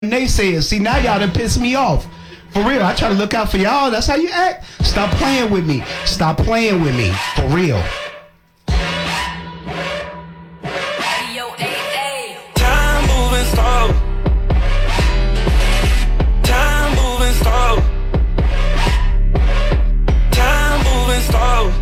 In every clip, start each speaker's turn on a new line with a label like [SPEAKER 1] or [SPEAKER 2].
[SPEAKER 1] naysayers. See, now y'all done piss me off. For real, I try to look out for y'all. That's how you act. Stop playing with me. Stop playing with me. For real.
[SPEAKER 2] Time moving slow. Time moving slow. Time moving slow.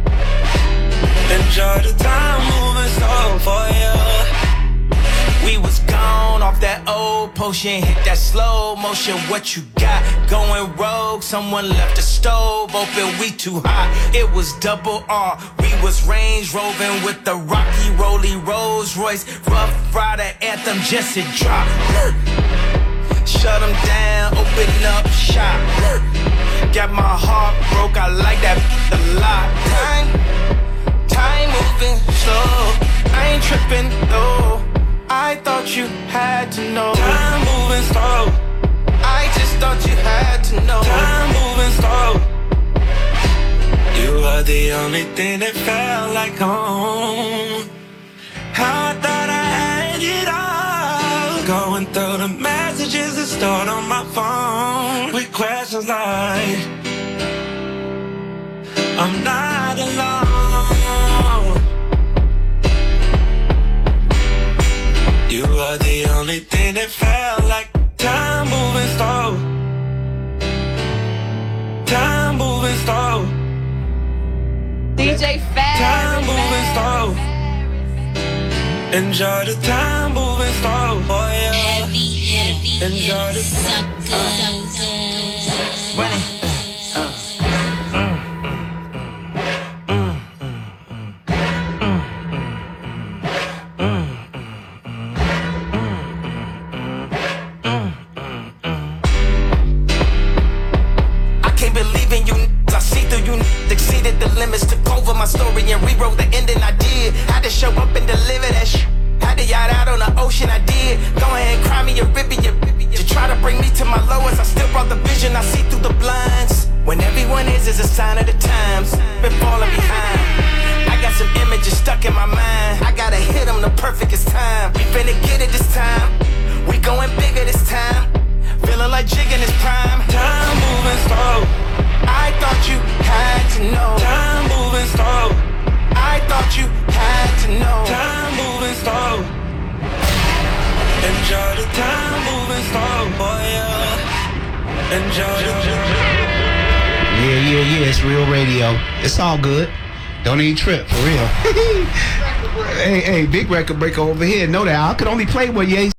[SPEAKER 2] Enjoy the time moving slow for you. We was gone off that old potion, hit that slow motion. What you got going rogue? Someone left the stove open, we too hot. It was double R. We was Range Roving with the Rocky Rolly Rolls Royce. Rough Rider anthem just to drop. Shut them down, open up shop. Got my heart broke, I like that a lot. Time moving slow. I ain't tripping though. I thought you had to know. Time moving slow. I just thought you had to know. Time moving slow. You are the only thing that felt like home. How I thought I had it all. Going through the messages that stored on my phone with questions like, I'm not alone. You are the only thing that felt like time moving slow. Time moving slow.
[SPEAKER 3] DJ Fab.
[SPEAKER 2] Time moving slow. Enjoy the time moving slow. Oh yeah.
[SPEAKER 4] Heavy,
[SPEAKER 2] enjoy the
[SPEAKER 4] Running.
[SPEAKER 2] Exceeded the limits, took over my story and rewrote the ending I did. Had to show up and deliver that shit. Had to yacht out on the ocean, I did. Go ahead and cry me a ribbon, you try to bring me to my lowest. I still brought the vision, I see through the blinds. When everyone is a sign of the times. Been falling behind. I got some images stuck in my mind. I gotta hit them the perfectest time. We finna get it this time. We going bigger this time. Feeling like Jig in his prime. Time moving slow. I thought you had to know. Time moving slow. I thought you had to know. Time moving slow. Enjoy the time moving slow, boy. Enjoy the
[SPEAKER 1] Yeah, it's real radio. It's all good. Don't even trip, for real. Hey, big record breaker over here. Know that I could only play what Ye